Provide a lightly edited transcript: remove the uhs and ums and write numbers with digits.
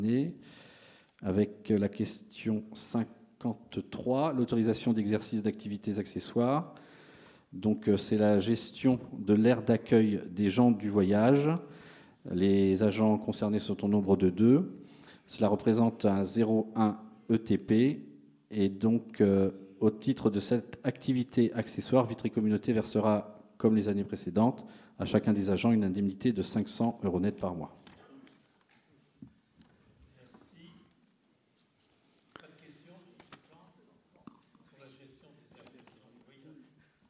avec la question 53, l'autorisation d'exercice d'activités accessoires. Donc, c'est la gestion de l'aire d'accueil des gens du voyage. Les agents concernés sont au nombre de 2. Cela représente un 0,1 ETP. Et donc, au titre de cette activité accessoire, Vitry Communauté versera, comme les années précédentes, à chacun des agents une indemnité de 500 € net par mois.